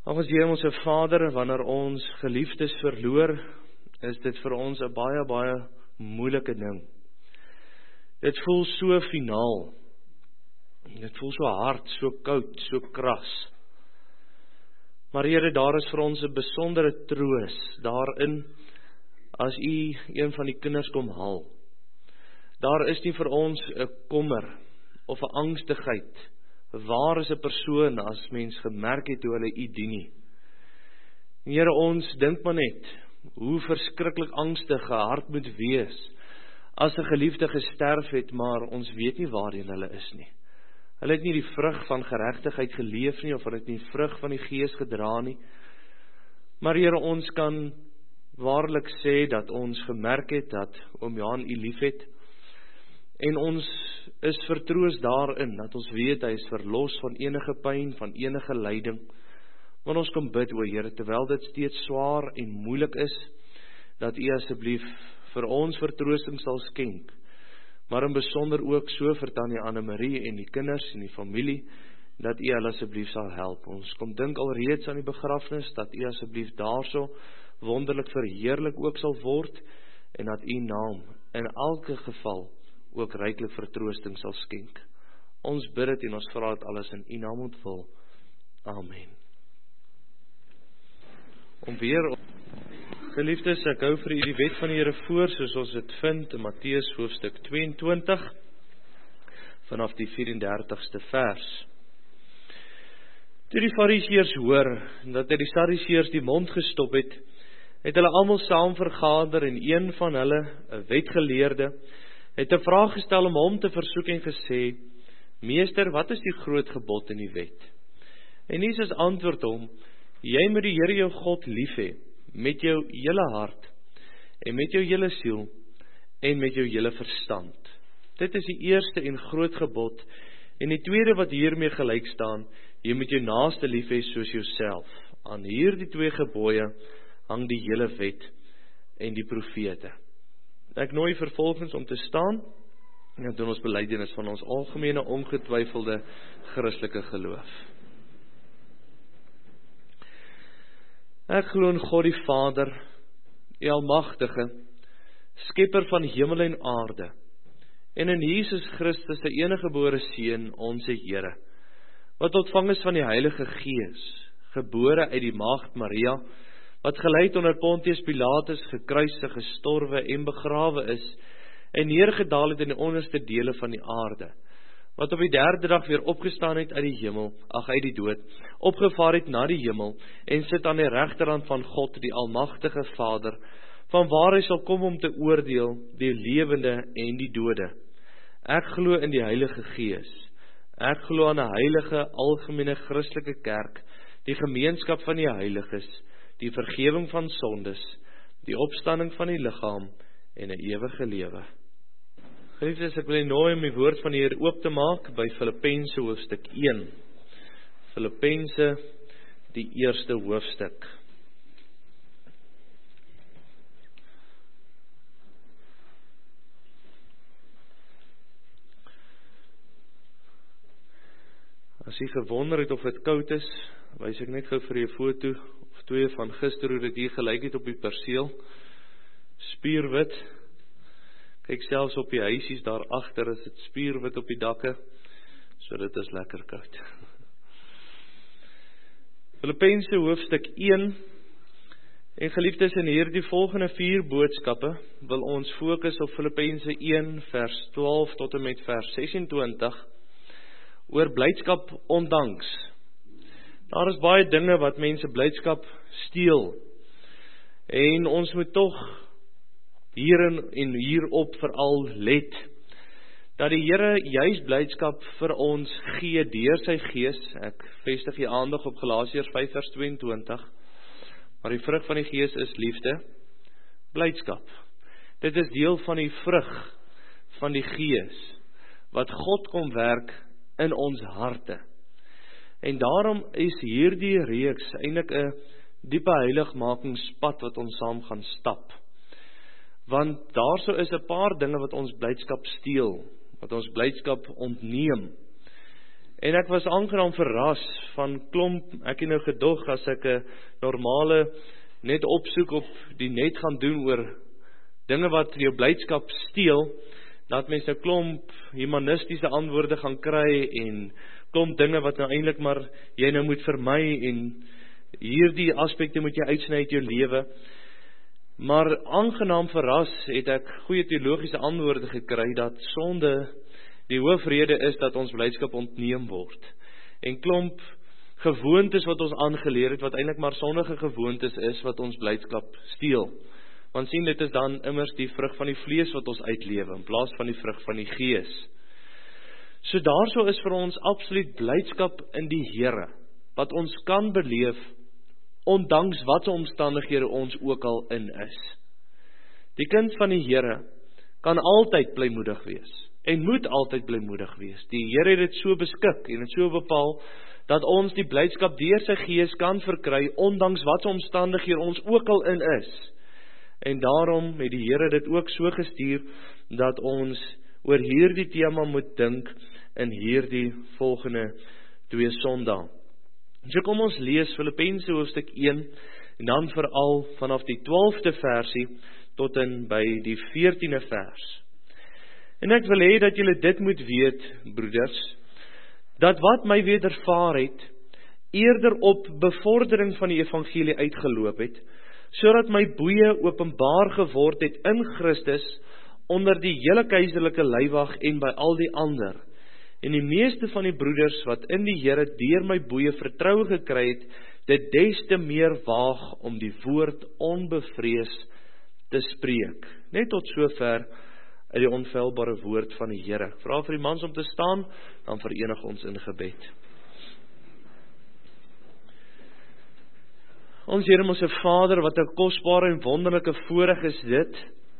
Ag ons Here, ons Vader, wanneer ons geliefdes verloor, is dit vir ons 'n baie, baie moeilike ding. Dit voel so finaal. Dit voel so hard, so koud, so kras. Maar Here, daar is vir ons 'n besondere troos daarin, as U een van die kinders kom haal. Daar is nie vir ons 'n kommer, of 'n angstigheid. Waar is 'n persoon as mens gemerk het hoe hulle U dien nie? Here, ons dink maar net, hoe verskriklik angstig 'n hart moet wees, as 'n geliefde gesterf het, maar ons weet nie waarheen hulle is nie. Hulle het nie die vrug van geregtigheid geleef nie, of hulle het nie die vrug van die Gees gedra nie. Maar Here, ons kan waarlik sê dat ons gemerk het dat Oom Johan U liefhet, en ons is vertroos daarin, dat ons weet hy is verlos van enige pyn, van enige lyding. Want ons kan bid, o Here, terwyl dit steeds swaar en moeilik is, dat U asseblief vir ons vertroosting sal skenk, maar in besonder ook so vir Tannie Anne-Marie en die kinders en die familie, dat U hulle asseblief sal help. Ons kom dink alreeds aan die begrafnis, dat U asseblief daarso wonderlik verheerlik ook sal word, en dat U naam in elke geval ook ryklik vertroosting sal skenk. Ons bid dit en ons vra dit alles in U naam ontvul. Amen. Om weer, geliefdes, ek hou vir U die wet van die Here voor, soos ons dit vind in Matteus hoofstuk 22, vanaf die 34ste vers. Toe die Fariseërs hoor, dat hy die Sadduseërs die mond gestop het, het hulle almal saam vergader, en een van hulle, 'n wetgeleerde, het 'n vraag gestel om hom te versoek en gesê, Meester, wat is die groot gebod in die wet? En Jesus antwoord hom, jy moet die Here jou God lief hê, met jou hele hart, en met jou hele siel, en met jou hele verstand. Dit is die eerste en groot gebod, en die tweede wat hiermee gelyk staan, jy moet jou naaste lief hê soos jouself. Aan hierdie twee gebooie hang die hele wet en die profete. Ek nooi vervolgens om te staan, en dan doen ons belydenis van ons algemene ongetwyfelde Christelike geloof. Ek glo in God die Vader, die Almagtige, Skepper van hemel en aarde, en in Jesus Christus, die eniggebore Seun, onsse Here, wat ontvang is van die Heilige Gees, gebore uit die maagd Maria, wat gelyd onder Pontius Pilatus, gekruisig, gestorwe en begrawe is, en neergedaal het in die onderste dele van die aarde, wat op die derde dag weer opgestaan het uit die hemel, uit die dood, opgevaar het na die hemel, en sit aan die regterhand van God, die Almagtige Vader, van waar hy sal kom om te oordeel, die lewende en die dode. Ek glo in die Heilige Gees. Ek glo aan 'n heilige, algemene Christelike kerk, die gemeenskap van die heiliges, die vergewing van sondes, die opstanding van die liggaam en 'n ewige lewe. Geliefdes, ek wil nooi om die woord van die Here oop te maak by Filippense hoofstuk 1. Filippense, die eerste hoofstuk. As jy gewonder het of dit koud is, wys ek net gou vir 'n foto of twee van gister hoe dit hier gelyk het op die perseel. Spierwit. Kyk selfs op die huisies daar agter is dit spierwit op die dakke. So dit is lekker koud. Filippense hoofstuk 1. En geliefdes, in hierdie volgende 4 boodskappe wil ons fokus op Filippense 1 vers 12 tot en met vers 26 oor blydskap ondanks. Daar is baie dinge wat mense blydskap steel. En ons moet tog hierin en hierop veral let, dat die Here juis blydskap vir ons gee deur sy Gees. Ek vestig die aandag op Galasiërs 5 vers 22, maar die vrug van die Gees is liefde, blydskap. Dit is deel van die vrug van die Gees, wat God kom werk in ons harte. En daarom is hierdie reeks eintlik 'n diepe heiligmakingspad wat ons saam gaan stap. Want daarso is 'n paar dinge wat ons blydskap steel, wat ons blydskap ontneem. En ek was aangenaam verras van klomp, ek het nou gedog as ek 'n normale net opsoek op die net gaan doen oor dinge wat jou blydskap steel, dat mens nou klomp humanistiese antwoorde gaan kry en klomp dinge wat nou eintlik maar jy nou moet vermy en hierdie aspekte moet jy uitsny uit jou lewe. Maar aangenaam verras het ek goeie teologiese antwoorde gekry dat sonde die hoofrede is dat ons blydskap ontneem word. En klomp gewoontes wat ons aangeleer het, wat eintlik maar sondige gewoontes is, wat ons blydskap steel. Want sien, dit is dan immers die vrug van die vlees wat ons uitlewe, in plaas van die vrug van die gees. So daarso is vir ons absoluut blydskap in die Here, wat ons kan beleef, ondanks wat se omstandighede ons ook al in is. Die kind van die Here kan altyd blymoedig wees, en moet altyd blymoedig wees. Die Here het dit so beskik, en het so bepaal, dat ons die blydskap deur sy gees kan verkry, ondanks wat se omstandighede ons ook al in is. En daarom het die Here dit ook so gestuur, dat ons oor hierdie tema moet dink, in hierdie volgende 2 Sondae. So kom ons lees Filippense hoofstuk 1, en dan veral vanaf die 12de versie, tot en by die 14de vers. En ek wil hê dat julle dit moet weet, broeders, dat wat my wedervaar het, eerder op bevordering van die evangelie uitgeloop het, sodat my boeye openbaar geword het in Christus, onder die hele keiserlike leiwag en by al die ander. En die meeste van die broeders wat in die Here deur my boeye vertroue gekry het, dit des te meer waag om die woord onbevrees te spreek. Net tot sover uit die onfeilbare woord van die Here. Vra vir die mans om te staan, dan verenig ons in gebed. Ons Here, ons Vader, wat 'n kosbare en wonderlike voorreg is dit,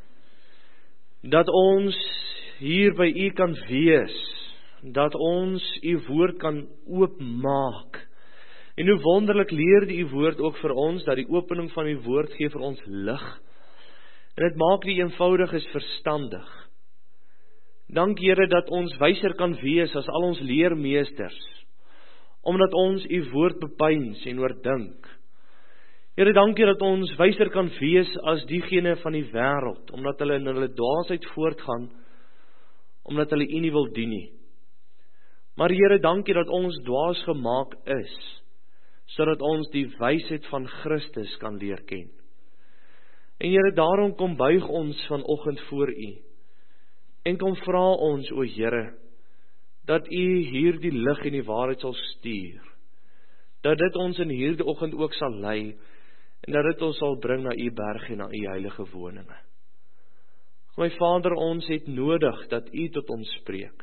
dat ons hier by U kan wees, dat ons U woord kan oopmaak. En hoe wonderlik leer die U woord ook vir ons, dat die opening van U woord gee vir ons lig. En dit maak die eenvoudiges verstandig. Dank Here dat ons wyser kan wees as al ons leermeesters, omdat ons U woord bepeins en oordink. Here, dankie dat ons wyser kan wees as diegene van die wêreld, omdat hulle in hulle dwaasheid voortgaan, omdat hulle U nie wil dien nie. Maar Here, dankie dat ons dwaas gemaak is, sodat ons die wysheid van Christus kan leer ken. En Here, daarom kom buig ons vanoggend voor U, en kom vra ons, o Here, dat U hierdie lig en die waarheid sal stuur, dat dit ons in hierdie oggend ook sal lei, en dat dit ons sal bring na U berg en na U heilige woninge. My Vader, ons het nodig dat U tot ons spreek.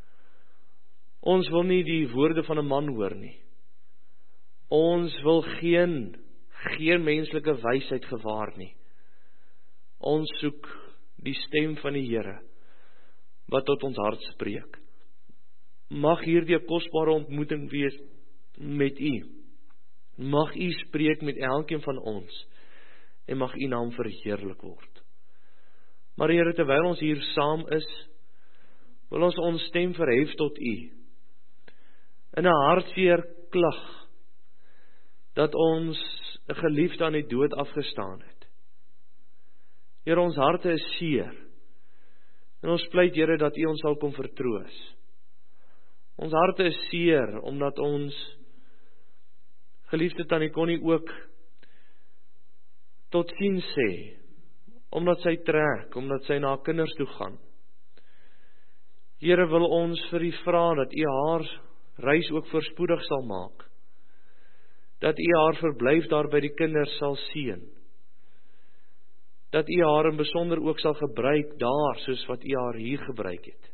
Ons wil nie die woorde van 'n man hoor nie. Ons wil geen menslike wysheid gewaar nie. Ons soek die stem van die Here, wat tot ons hart spreek. Mag hierdie 'n kosbare ontmoeting wees met U. Mag U spreek met elkeen van ons, en mag U naam verheerlik word. Maar Here, terwyl ons hier saam is, wil ons stem verhef tot U, in 'n hartseer klag, dat ons 'n geliefde aan die dood afgestaan het. Here, ons harte is seer, en ons pleit, Here, dat U ons sal kom vertroos. Ons harte is seer, omdat ons geliefde Tannie Connie ook tot sien sê, omdat sy trek, omdat sy na haar kinders toe gaan. Here, wil ons vir U vra dat U haar reis ook voorspoedig sal maak, dat U haar verblyf daar by die kinders sal seën, dat U haar in besonder ook sal gebruik daar, soos wat U haar hier gebruik het.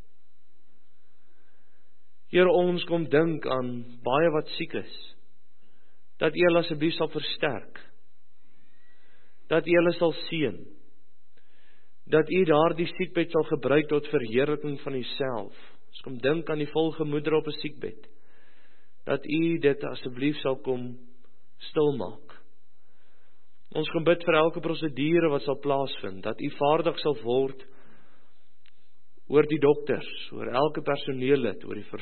Here, ons kom dink aan baie wat siek is, dat U hulle asseblief sal versterk, dat U hulle sal seën, dat U daardie siekbed sal gebruik tot verheerliking van Uself. Ons kom dink aan die volgemoedere op 'n siekbed, dat U dit asseblief sal kom stilmaak. Ons kom bid vir elke prosedure wat sal plaasvind, dat U vaardig sal word oor die dokters, oor elke personeellid, oor die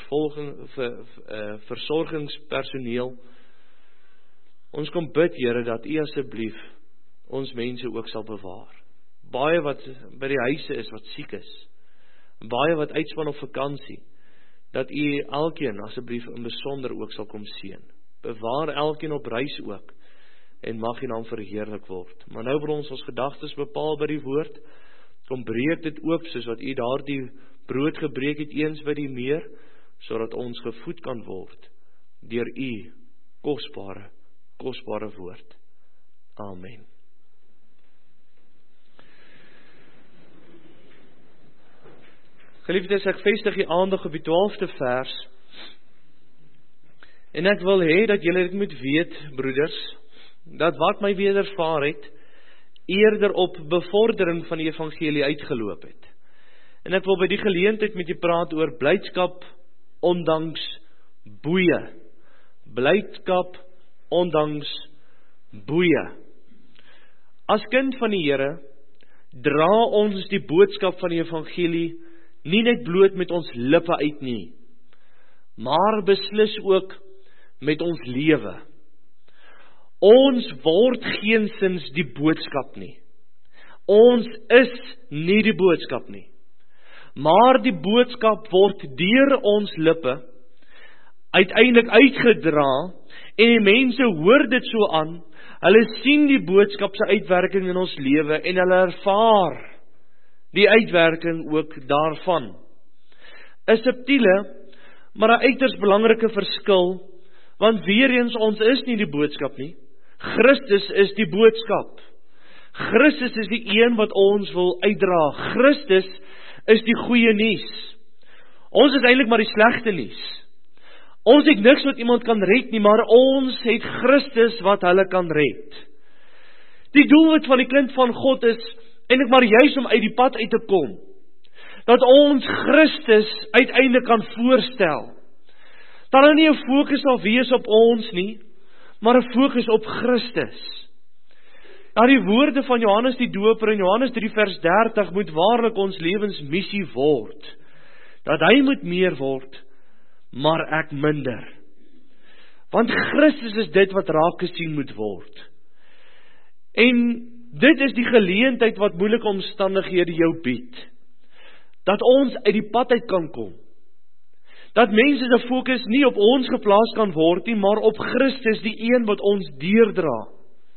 versorgingspersoneel. Ons kom bid, Here, dat U asseblief ons mense ook sal bewaar. Baie wat by die huise is wat siek is, baie wat uitspan op vakansie, dat U elkeen asseblief in besonder ook sal kom seën. Bewaar elkeen op reis ook, en mag U naam verheerlik word. Maar nou wil ons gedagtes bepaal by die woord, kom breek dit oop, soos wat U daardie brood gebreek het eens by die meer, sodat ons gevoed kan word, deur U kosbare woord. Amen. Geliefdes, ek vestig die aandag op die 12de vers, en ek wil hê dat julle dit moet weet, broeders, dat wat my wedervaar het, eerder op bevordering van die evangelie uitgeloop het. En ek wil by die geleentheid met julle praat oor blydskap ondanks boeye. Blydskap ondanks boeye. As kind van die Here, dra ons die boodskap van die evangelie nie net bloot met ons lippe uit nie, maar beslis ook met ons lewe. Ons word geensins die boodskap nie. Ons is nie die boodskap nie. Maar die boodskap word deur ons lippe uiteindelik uitgedra, en die mense hoor dit so aan, hulle sien die boodskap se uitwerking in ons lewe, en hulle ervaar die uitwerking ook daarvan. 'n subtiele, maar 'n uiters belangrike verskil, want weer eens, ons is nie die boodskap nie. Christus is die boodskap. Christus is die een wat ons wil uitdra. Christus is die goeie nuus. Ons is eintlik maar die slegte nuus. Ons het niks wat iemand kan red nie, maar ons het Christus wat hulle kan red. Die doelwit van die kind van God is eintlik maar juis om uit die pad uit te kom. Dat ons Christus uiteindelik kan voorstel. Dat daar nie 'n fokus sal wees op ons nie, maar 'n fokus op Christus. Ja, die woorde van Johannes die Doper in Johannes 3 vers 30 moet waarlik ons lewensmissie word. Dat hy moet meer word, maar ek minder. Want Christus is dit wat raak gesien moet word. En dit is die geleentheid wat moeilike omstandighede jou bied. Dat ons uit die pad uit kan kom. Dat mense se fokus nie op ons geplaas kan word nie, maar op Christus, die een wat ons deurdra.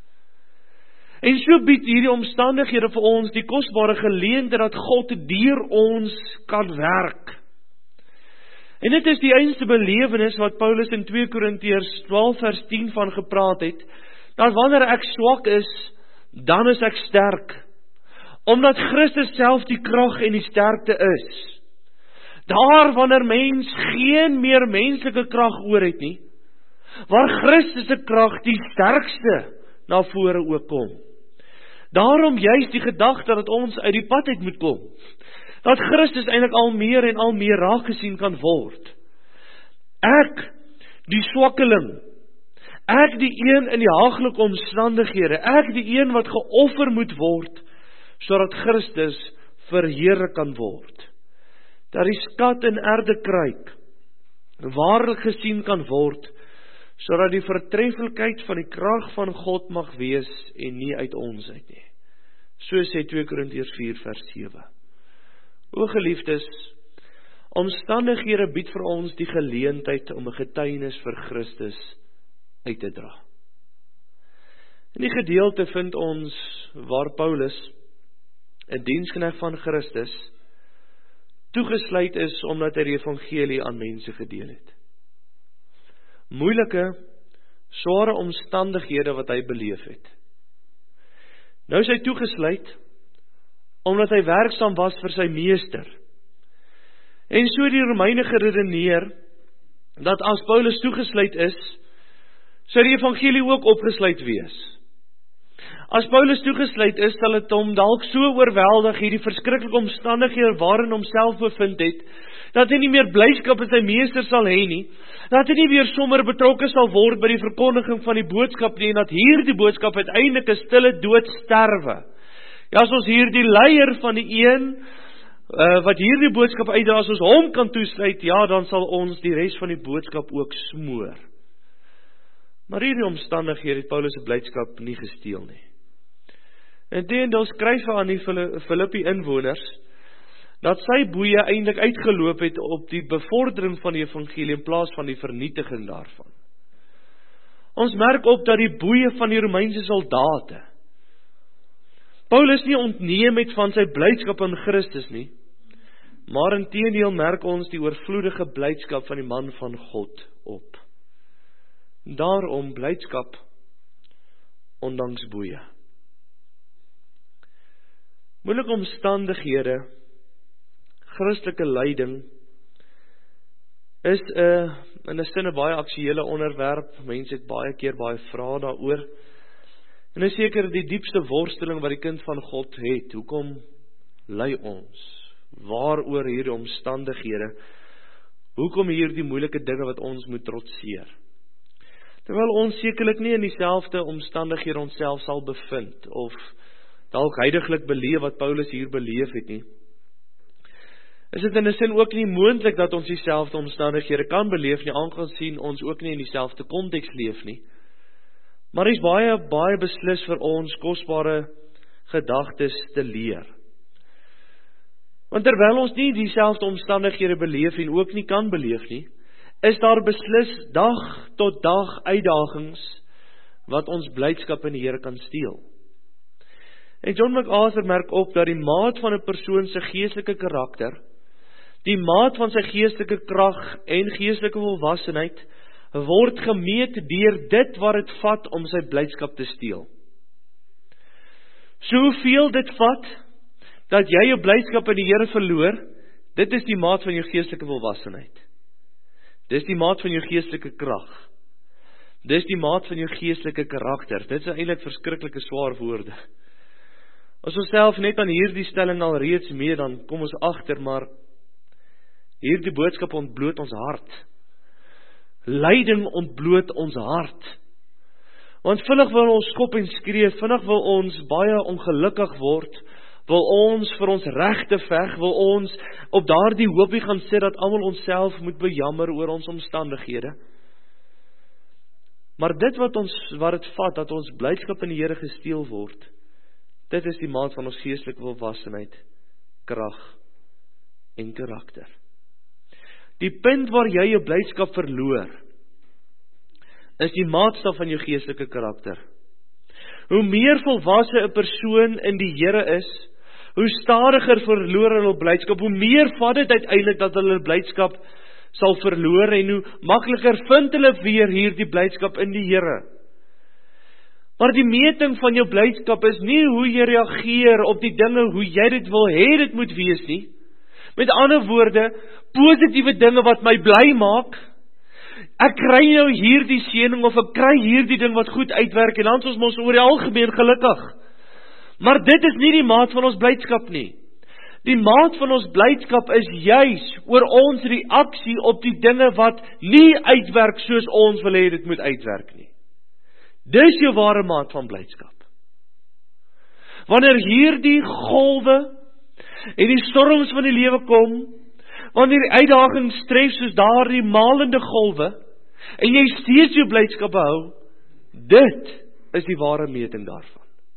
En so bied hierdie omstandighede vir ons die kosbare geleentheid dat God deur ons kan werk. En dit is die einste belewenis wat Paulus in 2 Korintiërs 12 vers 10 van gepraat het, dat wanneer ek swak is, dan is ek sterk. Omdat Christus self die krag en die sterkte is. Daar wanneer mens geen meer menslike krag oor het nie, waar Christus se krag die sterkste na vore ook kom. Daarom juist die gedagte dat ons uit die pad uit moet kom. Dat Christus eintlik al meer en al meer raak gesien kan word. Ek, die swakkeling, ek die een in die haaglike omstandighede, ek die een wat geoffer moet word, sodat Christus verheerlik kan word. Dat die skat in erdekruik waarlik gesien kan word, sodat die vertreffelikheid van die krag van God mag wees en nie uit ons uit nie. So sê 2 Korintiërs 4 vers 7. O geliefdes, omstandighede bied vir ons die geleentheid om 'n getuienis vir Christus uit te dra. In die gedeelte vind ons waar Paulus, 'n diensknegt van Christus, toegesluit is omdat hy die evangelie aan mense gedeel het. Moeilike, sware omstandighede wat hy beleef het. Nou is hy toegesluit omdat hy werksaam was vir sy meester. En so die Romeine geredeneer dat as Paulus toegesluit is, sou die evangelie ook opgesluit wees. As Paulus toegesluit is, sal dit hom dalk so oorweldig hierdie verskriklike omstandighede waarin homself bevind het, dat hy nie meer blydskap in sy meester sal hê nie, dat hy nie weer sommer betrokke sal word by die verkondiging van die boodskap nie, en dat hierdie boodskap uiteindelik 'n stille dood sterwe. Ja, as ons hier die leier van die een wat hierdie boodskap uitdra, as ons hom kan toesluit, ja, dan sal ons die res van die boodskap ook smoor. Maar hierdie omstandighede het Paulus se blydskap nie gesteel nie. Inteendeel skryf hy aan die Filippi inwoners, dat sy boeie eintlik uitgeloop het op die bevordering van die evangelie in plaas van die vernietiging daarvan. Ons merk op dat die boeie van die Romeinse soldate Paulus nie ontneem het van sy blydskap in Christus nie, maar inteendeel merk ons die oorvloedige blydskap van die man van God op. Daarom blydskap ondanks boeie. Moeilike omstandighede, Christelike lyding, is in 'n sin 'n baie aktuele onderwerp. Mense het baie keer baie vrae daaroor. En is seker die diepste worsteling wat die kind van God het. Hoekom ly ons? Waaroor hierdie omstandighede? Hoekom hierdie moeilike dinge wat ons moet trotseer? Terwyl ons sekerlik nie in dieselfde omstandighede onsself sal bevind, of dalk heiliglik beleef wat Paulus hier beleef het nie, is dit in 'n sin ook nie moontlik dat ons dieselfde omstandighede kan beleef nie, aangesien ons ook nie in dieselfde konteks leef nie. Maar is baie beslis vir ons kosbare gedagtes te leer. Want terwyl ons nie dieselfde omstandighede beleef en ook nie kan beleef nie, is daar beslis dag tot dag uitdagings wat ons blydskap in die Here kan steel. En John MacArthur merk op dat die maat van 'n persoon se geestelike karakter, die maat van sy geestelike krag en geestelike volwassenheid, word gemeet deur dit wat dit vat om sy blydskap te steel. So hoeveel dit vat, dat jy jou blydskap in die Here verloor, dit is die maat van jou geestelike volwassenheid. Dis die maat van jou geestelike krag. Dis die maat van jou geestelike karakter. Dit is eintlik verskriklike swaar woorde. As ons self net aan hierdie stelling al reeds mee, dan kom ons agter, maar hierdie boodskap ontbloot ons hart. Lyding ontbloot ons hart. Want vinnig wil ons skop en skree, vinnig wil ons baie ongelukkig word, wil ons vir ons regte veg, wil ons op daardie hoopie gaan sit dat almal onsself moet bejammer oor ons omstandighede. Maar dit wat dit vat, dat ons blydskap in die Here gesteel word, dit is die maat van ons geestelike volwassenheid, krag en karakter. Die punt waar jy jou blydskap verloor, is die maatstaf van jou geestelike karakter. Hoe meer volwasse 'n persoon in die Here is, hoe stadiger verloor hulle blydskap, hoe meer vat dit uiteindelik dat hulle blydskap sal verloor, en hoe makliker vind hulle weer hierdie blydskap in die Here. Maar die meting van jou blydskap is nie hoe jy reageer op die dinge, hoe jy dit wil hê dit moet wees nie. Met ander woorde, positiewe dinge wat my bly maak, ek kry nou hierdie seëning, of ek kry hierdie ding wat goed uitwerk, en dan is ons mos oor die algemeen gelukkig. Maar dit is nie die maat van ons blydskap nie. Die maat van ons blydskap is juis oor ons reaksie op die dinge wat nie uitwerk soos ons wil hê dit moet uitwerk nie. Dis jou ware maat van blydskap. Wanneer hierdie golwe en die storms van die lewe kom, wanneer die uitdagings tref soos daardie malende golwe, en jy steeds jou blydskap behou, dit is die ware meting daarvan.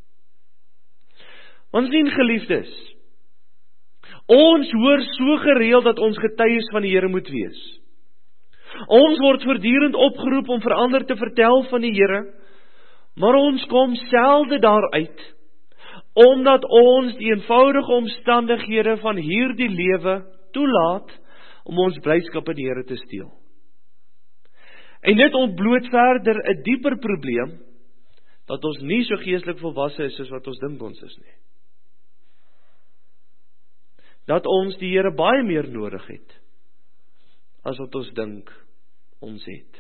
Ons sien geliefdes, ons hoor so gereeld dat ons getuies van die Here moet wees. Ons word voortdurend opgeroep om vir ander te vertel van die Here, maar ons kom selde daaruit, omdat ons die eenvoudige omstandighede van hierdie lewe toelaat om ons blydskap in die Here te steel. En dit ontbloot verder 'n dieper probleem, dat ons nie so geestelik volwasse is soos wat ons dink ons is nie. Dat ons die Here baie meer nodig het, as wat ons dink ons het.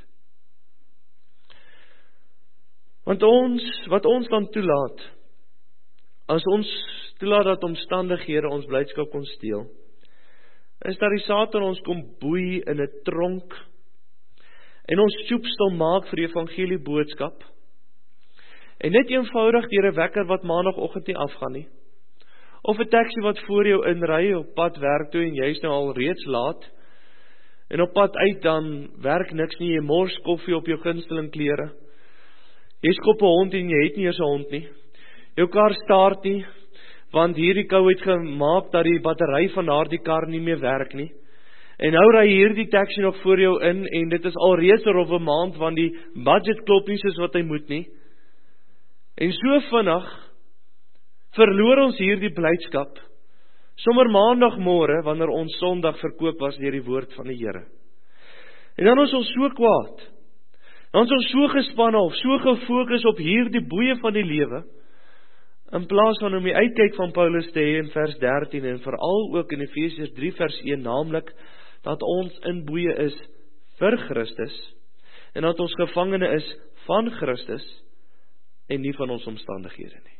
Want wat ons dan toelaat, as ons toelaat dat omstandighede ons blydskap kon steel, is dat die Satan ons kom boei in 'n tronk, en ons soepstil maak vir die evangelie boodskap, en net eenvoudig deur 'n wekker wat maandagooggend nie afgaan nie, of 'n taxi wat voor jou inry op pad werk toe en jy is nou al reeds laat, en op pad uit dan werk niks nie, jy mors koffie op jou gunsteling klere, jy skop 'n hond en jy het nie eers 'n hond nie, jou kar start nie, want hierdie kou het gemaak dat die battery van daardie kar nie meer werk nie, en nou ry hierdie taxi nog voor jou in, en dit is al reeds oor 'n maand, want die budget klop nie soos wat hy moet nie, en so vinnig verloor ons hierdie blydskap, sommer maandagmôre, wanneer ons Sondag verkoop was deur die woord van die Here. En dan is ons so kwaad, dan is ons so gespanne of so gefokus op hierdie boeye van die lewe, in plaas van om die uitkyk van Paulus te hê in vers 13, en veral ook in Efesiërs 3 vers 1, naamlik, dat ons in boeye is vir Christus, en dat ons gevangene is van Christus, en nie van ons omstandighede nie.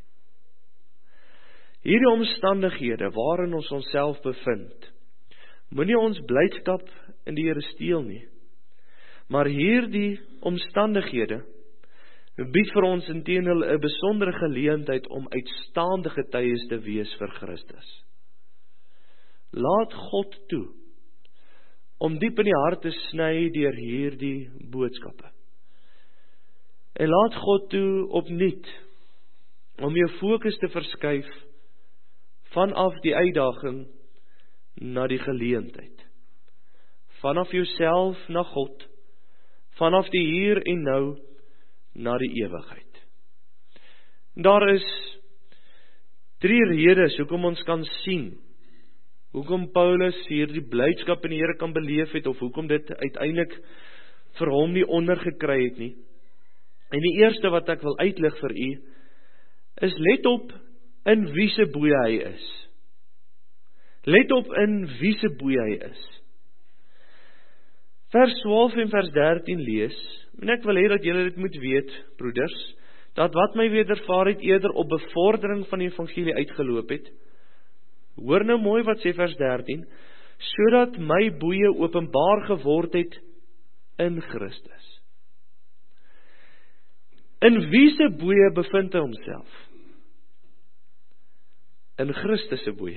Hierdie omstandighede waarin ons onsself bevind, moenie ons blydskap in die Here steel nie, maar hierdie omstandighede bied vir ons inteendeel 'n besondere geleentheid om uitstaande getuies te wees vir Christus. Laat God toe om diep in die hart te sny deur hierdie boodskappe. En laat God toe opnuut om jou fokus te verskuif vanaf die uitdaging na die geleentheid. Vanaf jouself na God, vanaf die hier en nou na die ewigheid. Daar is 3 redes hoekom ons kan sien, hoekom Paulus hierdie blydskap in die Here kan beleef het, of hoekom dit uiteindelik vir hom nie ondergekry het nie. En die eerste wat ek wil uitlig vir u, is let op in wie se boeye hy is. Let op in wie se boeye hy is. Vers 12 en vers 13 lees, en ek wil hê dat julle dit moet weet, broeders, dat wat my wedervaar het eerder op bevordering van die evangelie uitgeloop het. Hoor nou mooi wat sê vers 13, sodat my boeye openbaar geword het in Christus. In wie se boeye bevind hy homself? In Christus se boeye.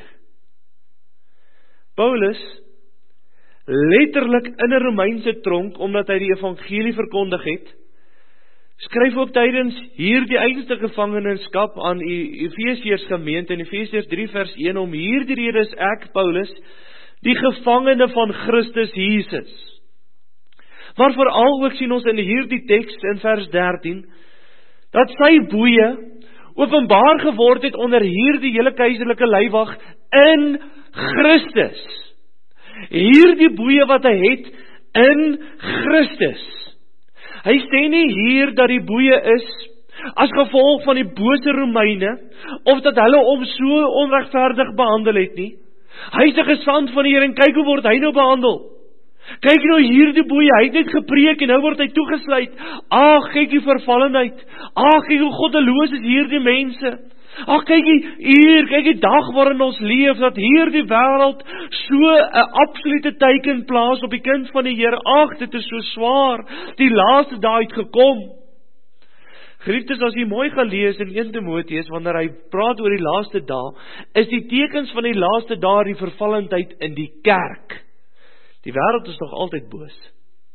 Paulus, letterlik in 'n Romeinse tronk, omdat hy die evangelie verkondig het, skryf ook tydens hierdie einste gevangenskap aan die Efesiërs gemeente in Efesiërs 3 vers 1, om hierdie rede is ek, Paulus, die gevangene van Christus Jesus. Maar veral ook sien ons in hierdie teks in vers 13, dat sy boeye openbaar geword het onder hierdie hele keiserlike leiwag in Christus. Hierdie boeye wat hy het in Christus. Hy sê nie hier dat die boeye is as gevolg van die bose Romeine, of dat hulle hom so onregverdig behandel het nie. Hy is 'n gesand van die Here en kyk hoe word hy nou behandel. Kyk nou hierdie boeye, hy het net gepreek en nou word hy toegesluit. Ag, kyk die vervallenheid. Ag, kyk hoe goddeloos is hierdie mense. Ag, kyk die dag waarin ons leef, dat hierdie wêreld so 'n absolute teiken plaas op die kind van die Here. Ag, dit is so swaar. Die laaste dae het gekom. Geliefdes, as jy mooi gaan lees in 1 Timoteus, wanneer hy praat oor die laaste dae, is die tekens van die laaste dae die vervallendheid in die kerk. Die wêreld is nog altyd boos.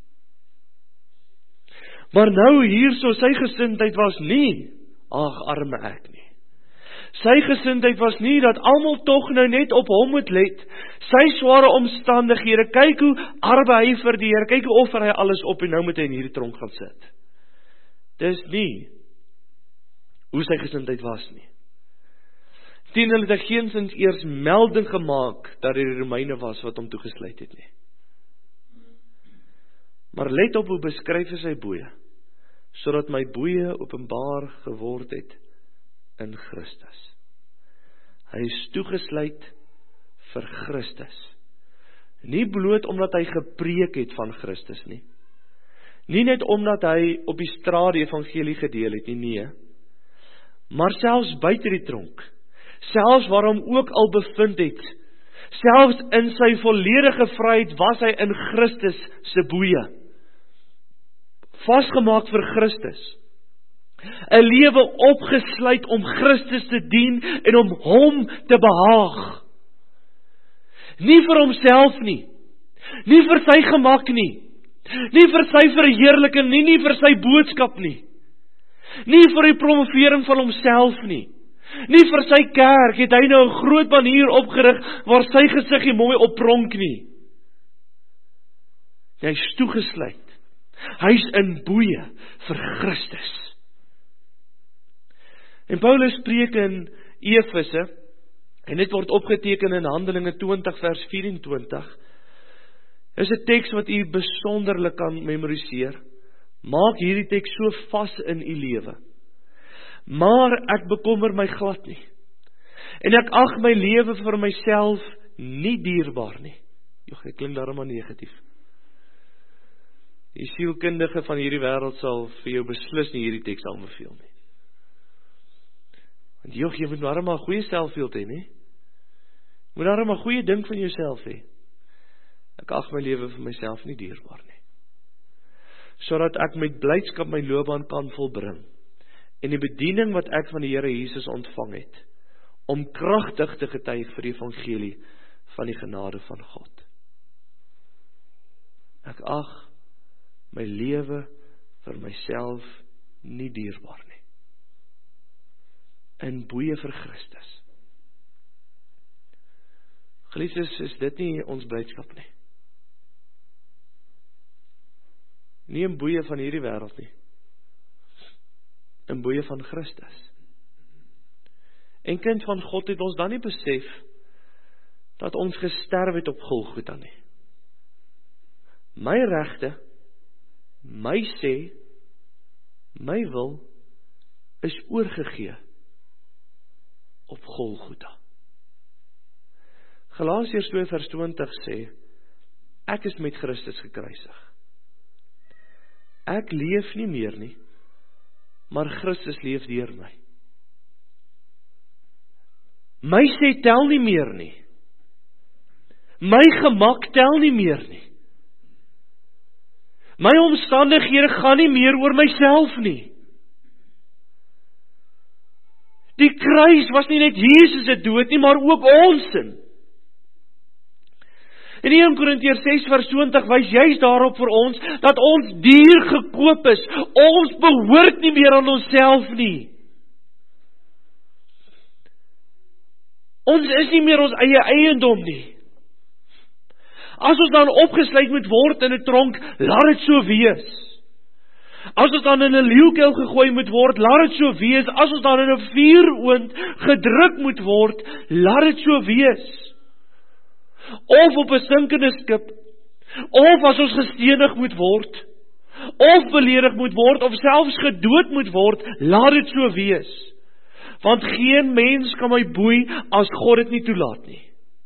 Maar nou hierso, sy gesindheid was nie, ag arme ek nie. Sy gesindheid was nie dat almal tog nou net op hom moet let. Sy sware omstandighede, kyk hoe arbe hy vir die Here, kyk hoe offer hy alles op en nou moet hy in hierdie tronk gaan sit. Dis nie hoe sy gesindheid was nie. Teenoor het hy geensins eers melding gemaak dat die Romeine was wat hom toegesluit het nie. Maar let op hoe beskryf hy sy boeye, sodat my boeye openbaar geword het in Christus. Hy is toegesluit vir Christus. Nie bloot omdat hy gepreek het van Christus nie. Nie net omdat hy op die straat die evangelie gedeel het nie, nee. Maar selfs buite die tronk, selfs waar hom ook al bevind het, selfs in sy volledige vryheid was hy in Christus se boeye. Vasgemaak vir Christus. 'n lewe opgesluit om Christus te dien en om hom te behaag. Nie vir homself nie vir sy gemak nie vir sy verheerliking nie vir sy boodskap nie vir die promovering van homself nie vir sy kerk het hy nou 'n groot banier opgerig waar sy gesiggie mooi op pronk nie. Hy is toegesluit. Hy is in boeye vir Christus. En Paulus preek in Efese, en dit word opgeteken in Handelinge 20 vers 24, is 'n teks wat u besonderlik kan memoriseer. Maak hierdie teks so vas in u lewe. Maar ek bekommer my glad nie. En ek ag my lewe vir myself nie dierbaar nie. Ek klink daarom maar negatief. Die sielkundige van hierdie wêreld sal vir jou beslis nie hierdie teks aanbeveel nie. Want jy moet daarom maar 'n goeie selfbeeld hê, nie? Moet daarom 'n goeie dink van jouself hê. Ek ag my lewe vir myself nie dierbaar nie. Sodat ek met blydskap my loopbaan kan volbring en die bediening wat ek van die Here Jesus ontvang het, om kragtig te getuig vir die evangelie van die genade van God. Ek ag my lewe vir myself nie dierbaar nie. In boeye vir Christus. Geliefdes, is dit nie ons blydskap nie? Nie in boeye van hierdie wêreld nie. In boeye van Christus. En kind van God, het ons dan nie besef dat ons gesterf het op Golgotha nie. My regte, my sê, my wil, is oorgegee op Golgotha. Galasiërs 2 vers 20 sê, ek is met Christus gekruisig. Ek leef nie meer nie, maar Christus leef deur my. My sê tel nie meer nie. My gemak tel nie meer nie. My omstandighede gaan nie meer oor myself nie. Die kruis was nie net Jesus se dood nie, maar ook ons sin. In 1 Korintiërs 6 vers 20 wys juist daarop vir ons, dat ons duur gekoop is. Ons behoort nie meer aan onsself nie. Ons is nie meer ons eie eiendom nie. As ons dan opgesluit moet word in 'n tronk, laat dit so wees. As ons dan in 'n leeukuil gegooi moet word, laat dit so wees. As ons dan in 'n vuuroond gedruk moet word, laat dit so wees. Of op 'n sinkende skip, of as ons gestenig moet word, of beledig moet word, of selfs gedood moet word, laat dit so wees. Want geen mens kan my boei as God dit nie toelaat nie.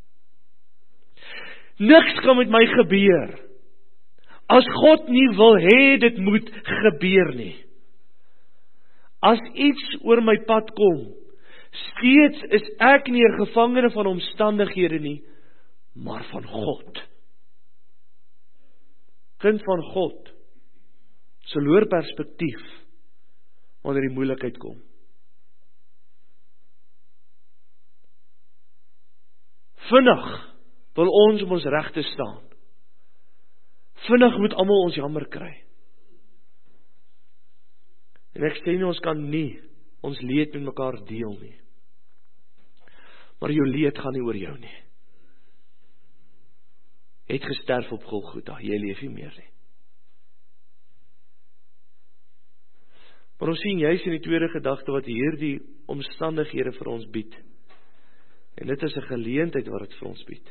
Niks kan met my gebeur as God nie wil hê dit moet gebeur nie. As iets oor my pad kom, steeds is ek nie 'n gevangene van omstandighede nie, maar van God. Kind van God, verloor perspektief wanneer die moeilikheid kom. Vinnig wil ons om ons reg te staan. Vinnig moet almal ons jammer kry. En ek sê nie ons kan nie ons leed met mekaar deel nie. Maar jou leed gaan nie oor jou nie. Jy het gesterf op Golgotha, jy leef nie meer nie. Maar ons sien juist in die tweede gedagte wat hierdie omstandighede vir ons bied. En dit is 'n geleentheid wat dit vir ons bied.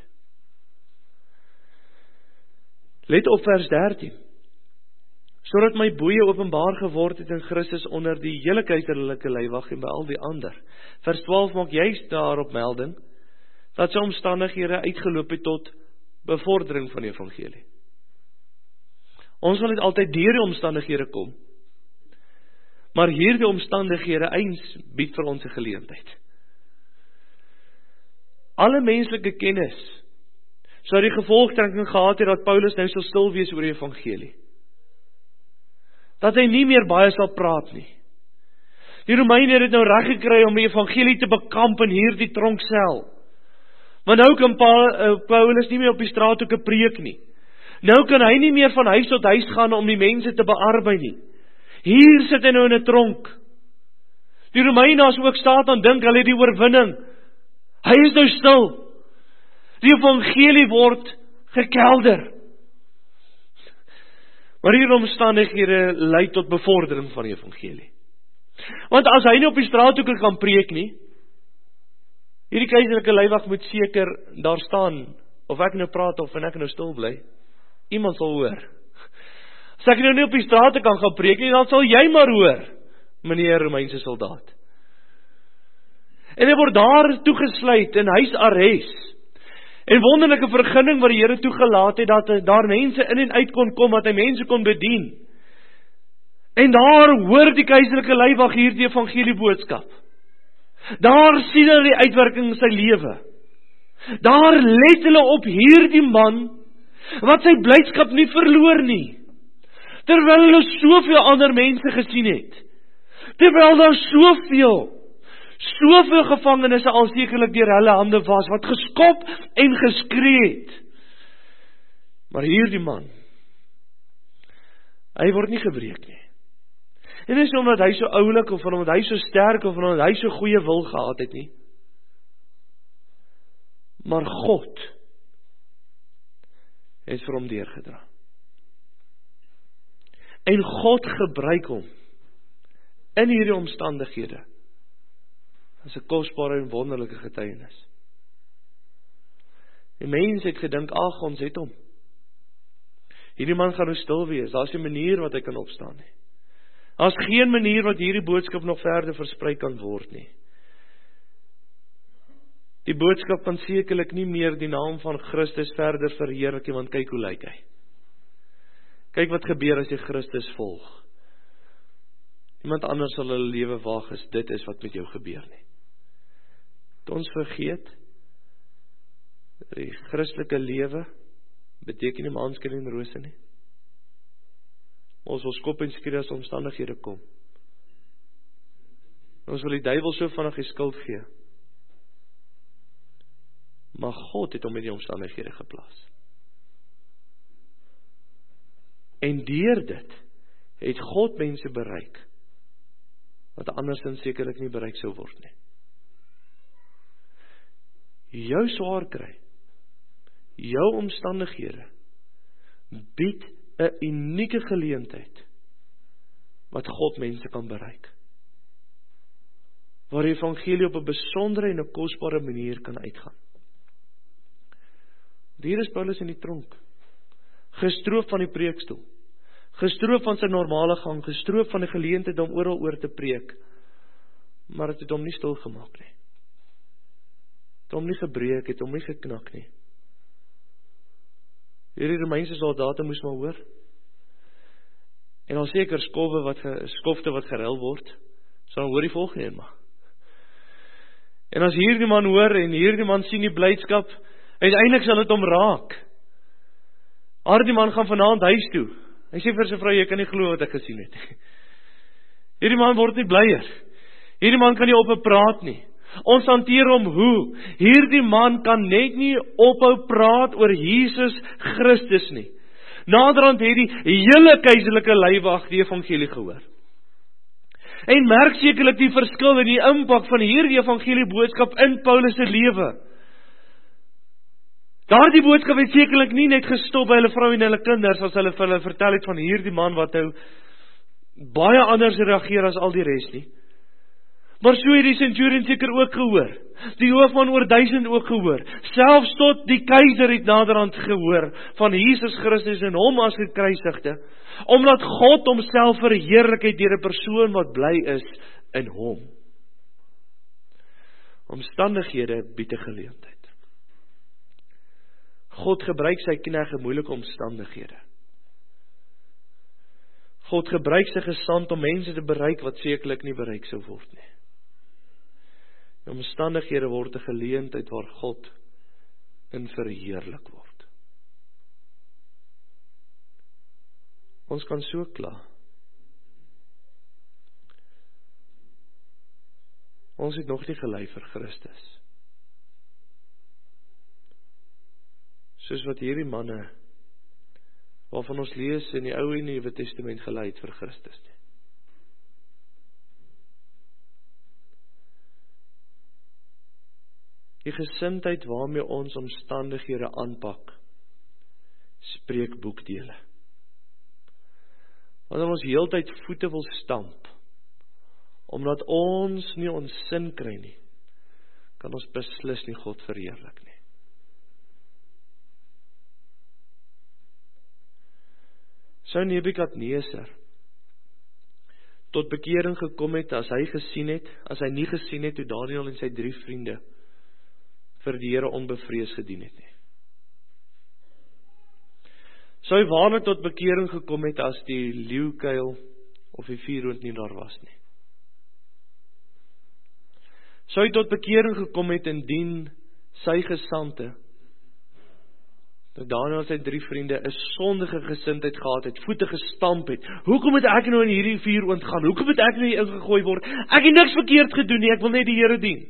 Let op vers 13. Sodat my boeye openbaar geword het in Christus onder die hele keiserlike leiwag en by al die ander. Vers 12 maak juist daarop melding dat sy omstandighede uitgeloop het tot bevordering van die evangelie. Ons wil net altyd deur die omstandighede kom. Maar hierdie omstandighede eens bied vir ons 'n geleentheid. Alle menslike kennis sou die gevolgtrekking gehad het dat Paulus nou sal stil wees oor die evangelie. Dat hy nie meer baie sal praat nie. Die Romeine het dit nou reg gekry om die evangelie te bekamp in hierdie tronksel. Maar nou kan Paulus nie meer op die straathoeke preek nie. Nou kan hy nie meer van huis tot huis gaan om die mense te bearbei nie. Hier sit hy nou in 'n tronk. Die Romeine as ook Satan dink hulle het die oorwinning. Hy is nou stil. Die evangelie word gekelder. Maar hierdie omstandighede lei tot bevordering van die evangelie. Want as hy nie op die straathoeke kan preek nie, hierdie keiserlike leiwag moet seker daar staan, of ek nou praat of en ek nou stil bly, iemand sal hoor. As ek nou nie op die strate kan gaan preek nie, dan sal jy maar hoor, meneer Romeinse soldaat. En hy word daar toegesluit in huisarrest. En wonderlike vergunning wat die Here toegelaat het, dat daar mense in en uit kon kom, dat hy mense kon bedien. En daar hoor die keiserlike leiwag hierdie evangelie boodskap. Daar sien hulle die uitwerking in sy lewe. Daar let hulle op hierdie man, wat sy blydskap nie verloor nie. Terwyl hulle soveel ander mense gesien het. Terwyl daar soveel gevangenes al sekerlik deur hulle hande was, wat geskop en geskree het. Maar hierdie man, hy word nie gebreek nie. En dis omdat hy so oulik, of omdat hy so sterk, of omdat hy so goeie wil gehad het nie. Maar God het vir hom deurgedra. En God gebruik hom in hierdie omstandighede as 'n kosbare en wonderlike getuienis. Die mense het gedink, ag, ons het hom. Hierdie man gaan nou stil wees, daar is 'n manier wat hy kan opstaan nie. Daar is geen manier wat hierdie boodskap nog verder versprei kan word nie. Die boodskap kan sekerlik nie meer die naam van Christus verder verheerlik nie, want kyk hoe lyk hy. Kyk wat gebeur as jy Christus volg. Iemand anders sal hulle lewe waag as dit is wat met jou gebeur nie. Het ons vergeet, die Christelike lewe beteken nie maanskyn en rose nie. Ons wil skop en skree as omstandighede kom. Ons wil die duiwel so vinnig die skuld gee. Maar God het hom in die omstandighede geplaas. En deur dit het God mense bereik wat andersins sekerlik nie bereik sou word nie. Jou swaar kry, jou omstandighede bied 'n unieke geleentheid wat God mense kan bereik. Waar die evangelie op 'n besondere en 'n kosbare manier kan uitgaan. Hier is Paulus in die tronk, gestroop van die preekstoel, gestroop van sy normale gang, gestroop van die geleentheid om oral oor te preek, maar het hom nie stil gemaak nie. Het hom nie gebreek, het hom nie geknak nie. Hierdie Romeinse soldate moes maar hoor. En al seker skofte wat geruil word, so dan hoor die volgende een maar. En as hierdie man hoor, en hierdie man sien die blydskap, uiteindelik sal dit hom raak. Hierdie man gaan vanaand huis toe. Hy sê vir sy vrou, jy kan nie glo wat ek gesien het. Hierdie man word nie blyer. Hierdie man kan nie ophou praat nie. Ons hanteer hom hoe? Hierdie man kan net nie ophou praat oor Jesus Christus nie. Naderhand het die hele keiserlike leiwag die evangelie gehoor. En merk sekerlik die verskil en die impak van hierdie evangelie boodskap in Paulus se lewe. Daardie boodskap het sekerlik nie net gestop by hulle vrou en hulle kinders, as hulle vir hulle vertel het van hierdie man wat nou baie anders reageer as al die res nie. Maar so het die centurion seker ook gehoor. Die hoofman oor 1000 ook gehoor. Selfs tot die keiser het naderhand gehoor van Jesus Christus en hom as gekruisigde, omdat God homself verheerlik het deur 'n persoon wat bly is in hom. Omstandighede bied 'n geleentheid. God gebruik sy knegg in moeilike omstandighede. God gebruik sy gesand om mense te bereik wat sekerlik nie bereik sou word nie. Die omstandighede word 'n geleentheid waar God in verheerlik word. Ons kan so kla. Ons het nog nie gelei vir Christus. Soos wat hierdie manne, waarvan ons lees in die Ou en Nuwe Testament gelei het vir Christus nie. Die gesindheid waarmee ons omstandighede aanpak, spreek boekdele. Wanneer ons heeltyd voete wil stamp, omdat ons nie ons sin kry nie, kan ons beslis nie God verheerlik nie. Sou Nebukadneser tot bekering gekom het as hy nie gesien het hoe Daniël en sy 3 vriende vir die Here onbevrees gedien het nie. Sou hy waarlik tot bekering gekom het as die leeukuil of die vuurhoond nie daar was nie. Sou hy tot bekering gekom het indien sy gesante, dat Daniël en sy 3 vriende 'n sondige gesindheid gehad het, voete gestamp het. Hoekom moet ek nou in hierdie vuurhoond gaan? Hoekom moet ek nou hier ingegooi word? Ek het niks verkeerd gedoen nie, ek wil net die Here dien.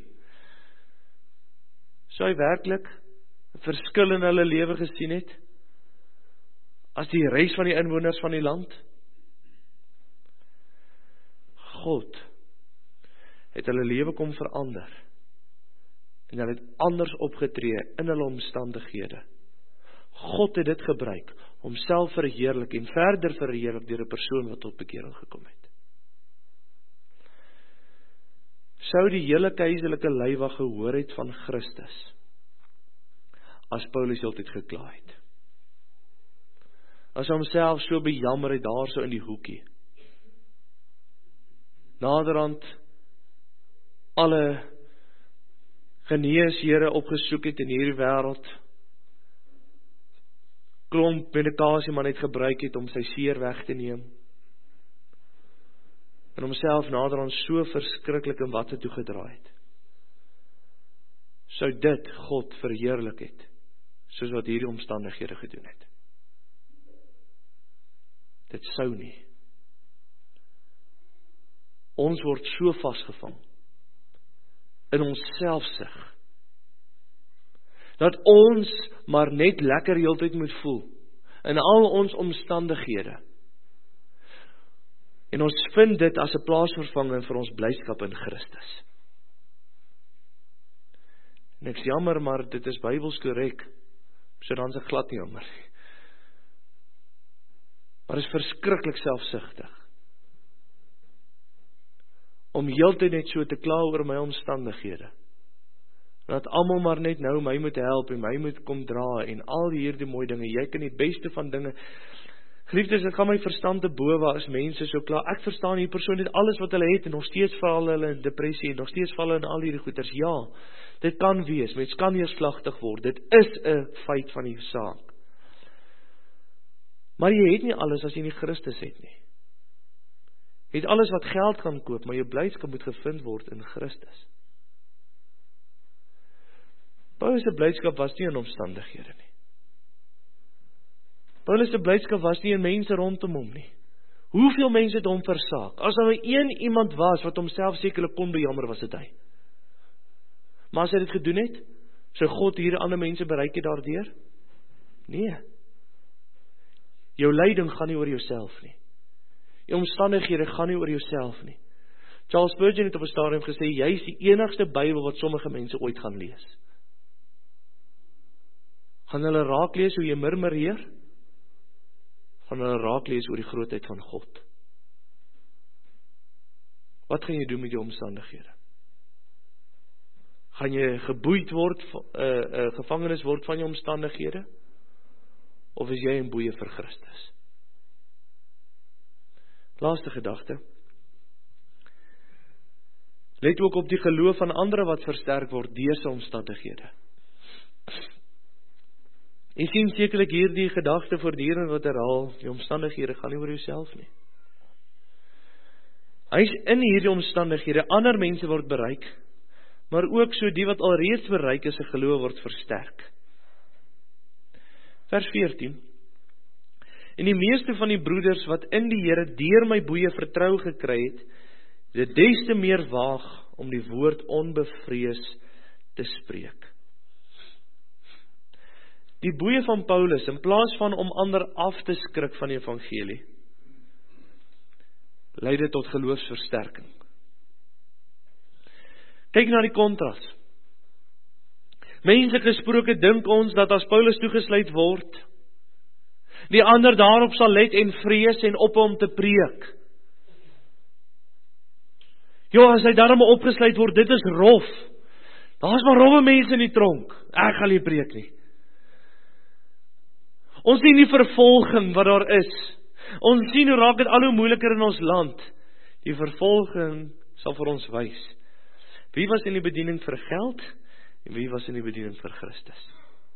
Sou hy werklik 'n verskil in hulle lewe gesien het as die res van die inwoners van die land? God het hulle lewe kom verander en hulle het anders opgetree in hulle omstandighede. God het dit gebruik om self verheerlik en verder verheerlik deur 'n persoon wat tot bekering gekom het. Sou die hele keiserlike leiwag gehoor het van Christus as Paulus heeltyd gekla het? As hy homself so bejammer het daar so in die hoekie. Naderhand alle geneeshere opgesoek het in hierdie wêreld, klomp medikasie man het gebruik het om sy seer weg te neem, en homself naderhand so verskriklik in watte toe gedraai het. Sou dit God verheerlik het, soos wat hierdie omstandighede gedoen het? Dit sou nie. Ons word so vasgevang in ons selfsug, dat ons maar net lekker heeltyd moet voel, in al ons omstandighede. En ons vind dit as 'n plaasvervanging vir ons blydskap in Christus. En ek's jammer, maar dit is Bybels korrek, so dan is ek glad nie jammer nie. Maar is verskriklik selfsugtig om heeltyd net so te kla oor my omstandighede. Dat almal maar net nou my moet help en my moet kom dra en al hierdie mooi dinge. Jy kan die beste van dinge. Geliefdes, dit gaan my verstand te bowe as mense so kla. Ek verstaan die persoon het alles wat hulle het en nog steeds val hulle in depressie en nog steeds val hulle in al hierdie goeters. Ja, dit kan wees. Mens kan neerslagtig word. Dit is 'n feit van die saak. Maar jy het nie alles as jy nie Christus het nie. Jy het alles wat geld kan koop, maar jou blydskap moet gevind word in Christus. Paulus se blydskap was nie in omstandighede nie. Paulus se blydskap was nie in mense rondom hom nie. Hoeveel mense het hom versaak? As daar een iemand was wat homself sekerlik kon bejammer, was dit hy. Maar as hy dit gedoen het, sou God hier ander mense bereik het daardeur? Nee. Jou lyding gaan nie oor jouself nie. Jou omstandighede gaan nie oor jouself nie. Charles Spurgeon het op 'n stadium gesê, jy is die enigste Bybel wat sommige mense ooit gaan lees. Gaan hulle raak lees hoe jy murmureer? Gaan hulle raak lees oor die grootheid van God? Wat gaan jy doen met jou omstandighede? Gaan jy geboeid word, gevangenes word van jou omstandighede? Of is jy in boeye vir Christus? Laaste gedagte. Let ook op die geloof van ander wat versterk word deur sy omstandighede. Jy sien sekerlik hierdie gedagte voortdurend wat herhaal, die omstandighede gaan nie oor jouself nie. Hy is in hierdie omstandighede, ander mense word bereik, maar ook so die wat alreeds bereik is, se geloof word versterk. Vers 14. En die meeste van die broeders wat in die Here deur my boeye vertrou gekry het, dit des te meer waag om die woord onbevrees te spreek. Die boeie van Paulus, in plaas van om ander af te skrik van die evangelie, lei dit tot geloofsversterking. Kyk na die kontras. Menslik gesproke dink ons dat as Paulus toegesluit word, die ander daarop sal let en vrees en op hom te preek. As hy daarom opgesluit word, dit is rof. Daar is maar rowwe mense in die tronk. Ek gaan nie preek nie. Ons sien die vervolging wat daar is. Ons sien hoe raak dit al hoe moeiliker in ons land. Die vervolging sal vir ons wys. Wie was in die bediening vir geld en wie was in die bediening vir Christus?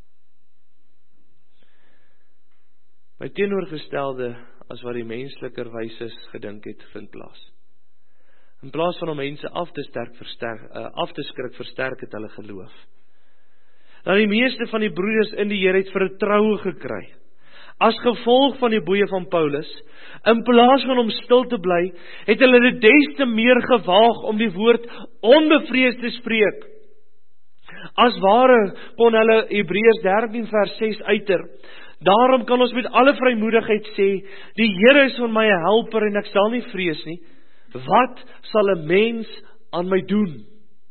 My teenoorgestelde as wat die mensliker wyses gedink het, vind plaas. In plaas van om mense af te skrik, versterk het hulle geloof. Dan die meeste van die broeders in die Here het vertroue gekry. As gevolg van die boeie van Paulus, in plaas van om stil te bly, het hulle dit des te meer gewaag om die woord onbevrees te spreek. As ware kon hulle Hebreërs 13 vers 6 uiter. Daarom kan ons met alle vrymoedigheid sê, die Here is vir my 'n helper en ek sal nie vrees nie. Wat sal 'n mens aan my doen?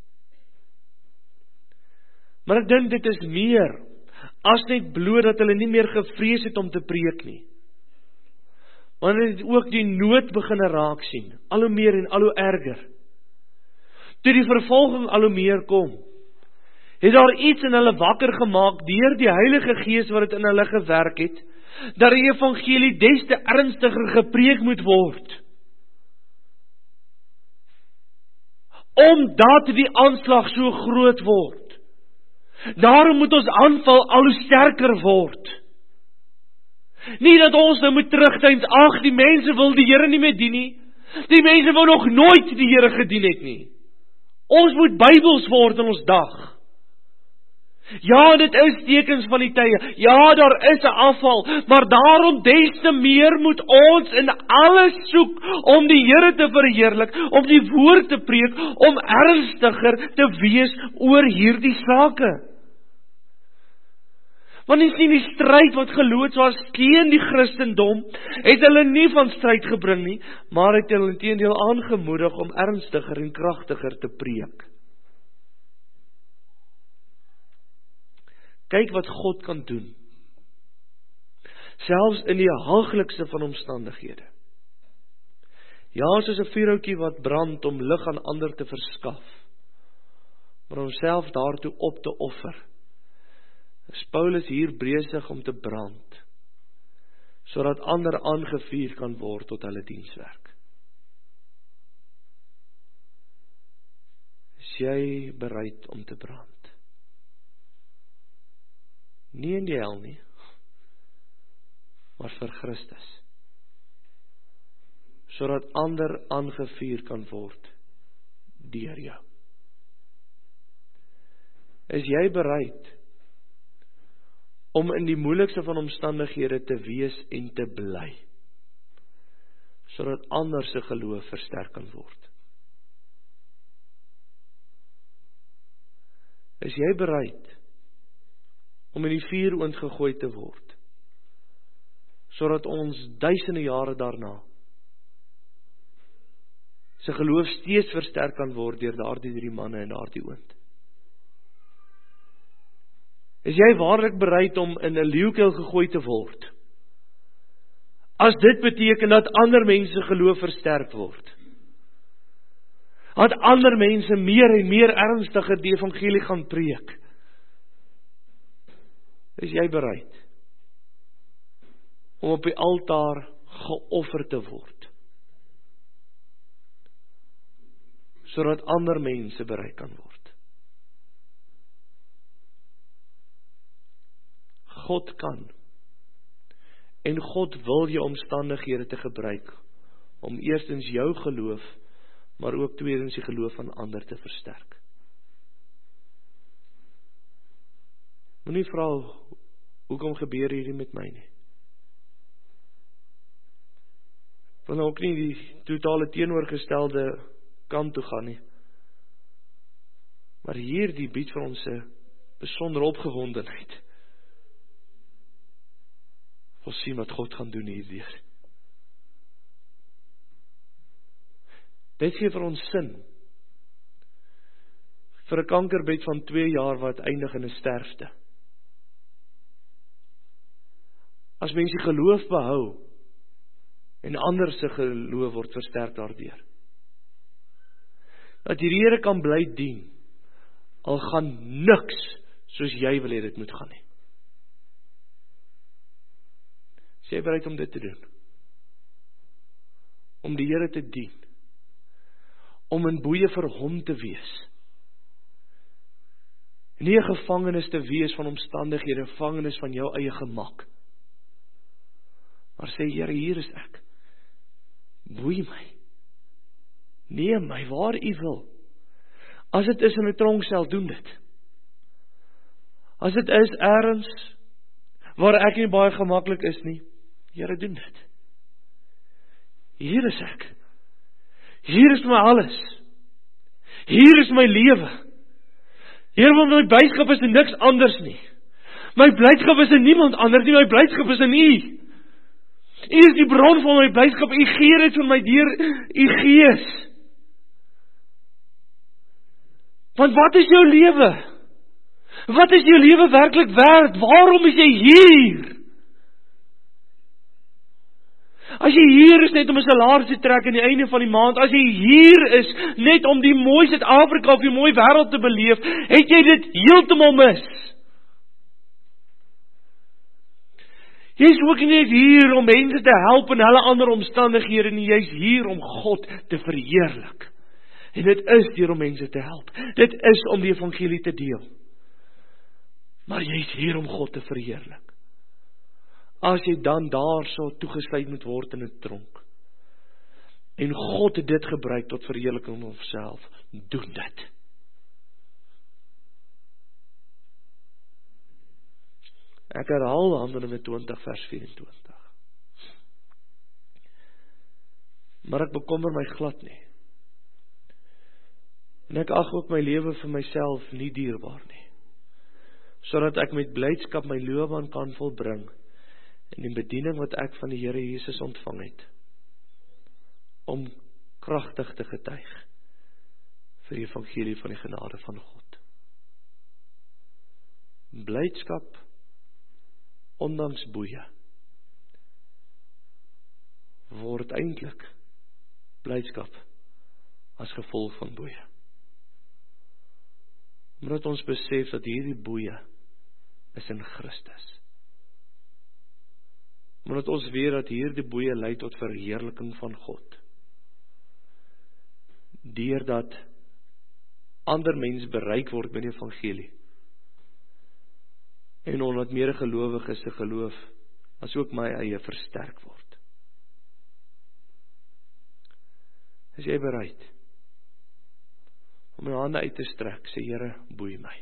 Maar ek dink dit is meer as net bloot dat hulle nie meer gevrees het om te preek nie. Maar hulle het ook die nood begin raak sien, al hoe meer en al hoe erger. Toe die vervolging al hoe meer kom, het daar iets in hulle wakker gemaak deur die Heilige Gees wat dit in hulle gewerk het, dat die evangelie des te ernstiger gepreek moet word. Omdat die aanslag so groot word. Daarom moet ons aanval al hoe sterker word. Nie dat ons nou moet terugdink, ag, die mense wil die Here nie meer dien nie. Die mense wil nog nooit die Here gedien het nie. Ons moet Bybels word in ons dag. Ja, dit is tekens van die tye. Ja, daar is 'n afval, maar daarom des te meer moet ons in alles soek om die Here te verheerlik, om die woord te preek, om ernstiger te wees oor hierdie sake. Want jy sien die stryd wat geloods was teen die Christendom, het hulle nie van stryd gebring nie, maar het hulle inteendeel aangemoedig om ernstiger en kragtiger te preek. Kyk wat God kan doen. Selfs in die haaglikste van omstandighede. Ja, soos 'n vuurhoutjie wat brand om lig aan ander te verskaf, maar homself daartoe op te offer. Is Paulus hier besig om te brand, sodat ander aangevuur kan word tot hulle dienswerk. Is jy bereid om te brand? Nie in die hel nie, maar vir Christus. Sodat ander aangevuur kan word deur jou. Is jy bereid om in die moeilikste van omstandighede te wees en te bly, sodat ander se geloof versterk kan word? Is jy bereid om in die vuur oondgegooi te word, sodat ons duisende jare daarna sy geloof steeds versterk kan word deur daardie 3 manne en daardie oond? Is jy waarlik bereid om in 'n leeukuil gegooi te word, as dit beteken dat ander mense geloof versterk word? Dat ander mense meer en meer ernstiger die evangelie gaan preek? Is jy bereid om op die altaar geoffer te word, sodat ander mense bereik kan word? God kan en God wil jou omstandighede te gebruik om eerstens jou geloof, maar ook tweedens die geloof van ander te versterk. Moenie vra, hoekom gebeur hierdie met my nie? Wil nou ook nie die totale teenoorgestelde kant toe gaan nie. Maar hierdie bied vir ons 'n besondere opgewondenheid. Ons sien wat God gaan doen hierdeur. Dit gee vir ons sin. Vir 'n kankerbed van 2 jaar wat eindig in 'n sterfte. As mens die geloof behou, en ander se geloof word versterk daardeur. Dat die Here kan bly dien, al gaan niks soos jy wil hê dit moet gaan nie. Is jy bereid om dit te doen? Om die Here te dien. Om in boeye vir hom te wees. Nie 'n gevangenes te wees van omstandighede, 'n gevangenes van jou eie gemak. Maar sê, Here, hier is ek. Boei my. Neem my waar U wil. As dit is in 'n tronksel, doen dit. As dit is ergens waar ek nie baie gemaklik is nie, Here, doen dit. Hier is ek. Hier is my alles. Hier is my lewe. Here, want my blydskap is in niks anders nie. My blydskap is in niemand anders nie, my blydskap is in U. U is die bron van my blydskap, U gee dit vir my deur U Gees. Want wat is jou lewe? Wat is jou lewe werklik werd? Waarom is jy hier? As jy hier is net om 'n salaris te trek aan die einde van die maand, as jy hier is net om die mooi Suid-Afrika of die mooi wêreld te beleef, het jy dit heeltemal mis. Jy is ook nie hier om mense te help in hulle ander omstandighede nie, jy is hier om God te verheerlik. En dit is deur om mense te help. Dit is om die evangelie te deel. Maar jy is hier om God te verheerlik. As jy dan daarso toegesluit moet word in 'n tronk, en God het dit gebruik tot verheerliking van homself, doen dit. Ek herhaal Handelinge 20 vers 24. Maar ek bekommer my glad nie. En ek ag ook my lewe vir myself nie dierbaar nie, sodat ek met blydskap my loopbaan kan volbring in die bediening wat ek van die Here Jesus ontvang het, om kragtig te getuig vir die evangelie van die genade van God. Blydskap ondanks boeye word eintlik blydskap as gevolg van boeye. Omdat ons besef dat hierdie boeye is in Christus. Omdat ons weet dat hierdie boeye lei tot verheerliking van God. Deurdat ander mense bereik word met die evangelie. En omdat meer gelowiges se geloof, as ook my eie, versterk word. Is jy bereid om my hande uit te strek, sê Here, boei my.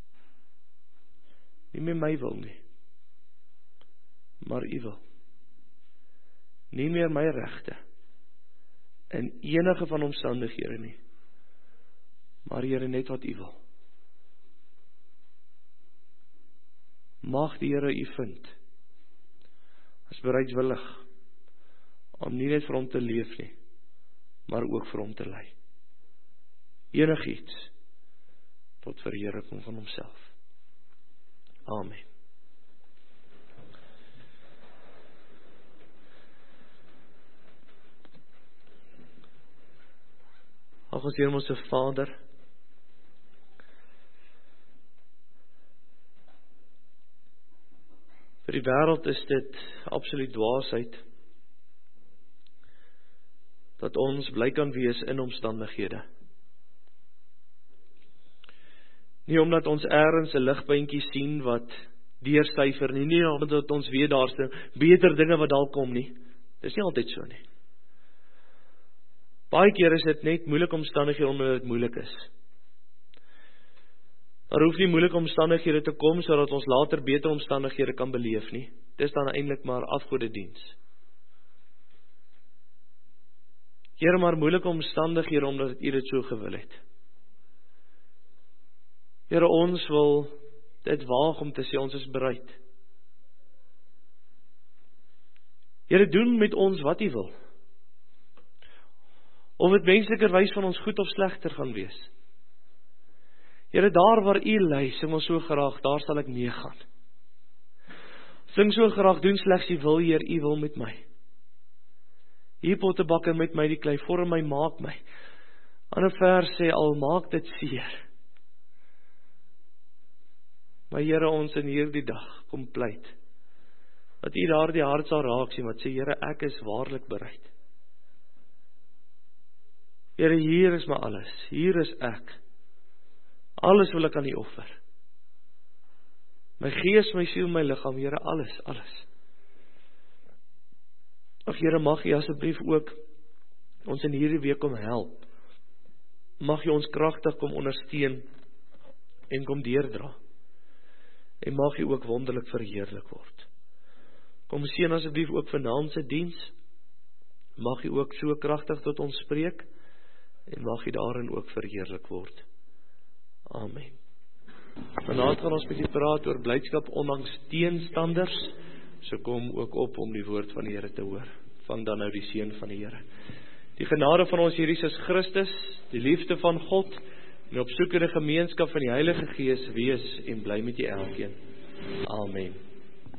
Nie meer my wil nie, maar U wil. Nie meer my regte in enige van omstandighede nie, maar Here, net wat U wil. Mag die Here U vind as bereidwillig om nie net vir hom te leef nie, maar ook vir hom te lei. Enigiets tot verheerliking van homself. Amen. Ag ons Here, ons Vader, vir die wêreld is dit absoluut dwaasheid dat ons bly kan wees in omstandighede. Nie omdat ons ergens 'n ligpuntjie sien wat deursyfer nie omdat ons weet daar's beter dinge wat dalk kom nie. Dis nie altyd so nie. Baie keer is dit net moeilike omstandighede omdat dit moeilik is. Daar hoef nie moeilike omstandighede te kom sodat ons later beter omstandighede kan beleef nie. Dis dan eintlik maar afgodediens. Here, maar moeilike omstandighede omdat U dit so gewil het. Here, ons wil dit waag om te sê, ons is bereid. Here, doen met ons wat U wil. Of dit menslikerwys van ons goed of slegter gaan wees. Here, daar waar U lei, sing ons so graag, daar sal ek meegaan. Sing so graag, doen slegs U wil, Heer, U wil met my. U pottebakker met my die klei, vorm my, maak my. Ander vers sê, al maak dit seer. Maar Here, ons in hierdie dag kom pleit, dat U daar die hart sal raak sien, wat sê, Here, ek is waarlik bereid. Here, hier is my alles, hier is ek. Alles wil ek aan U offer. My gees, my siel, my liggaam, Here, alles, alles. Ag Here, mag U asseblief ook ons in hierdie week kom help. Mag U ons kragtig kom ondersteun en kom deurdra. En mag U ook wonderlik verheerlik word. Kom seën asseblief ook vanaand se diens. Mag U ook so kragtig tot ons spreek en mag U daarin ook verheerlik word. Amen. Vanaand gaan ons 'n bietjie praat oor blydskap ondanks teenstanders. So kom ook op om die woord van die Here te hoor. Vang dan nou die seën van die Here. Die genade van ons Here Jesus Christus, die liefde van God en opsoekende gemeenskap van die Heilige Gees wees en bly met julle elkeen. Amen.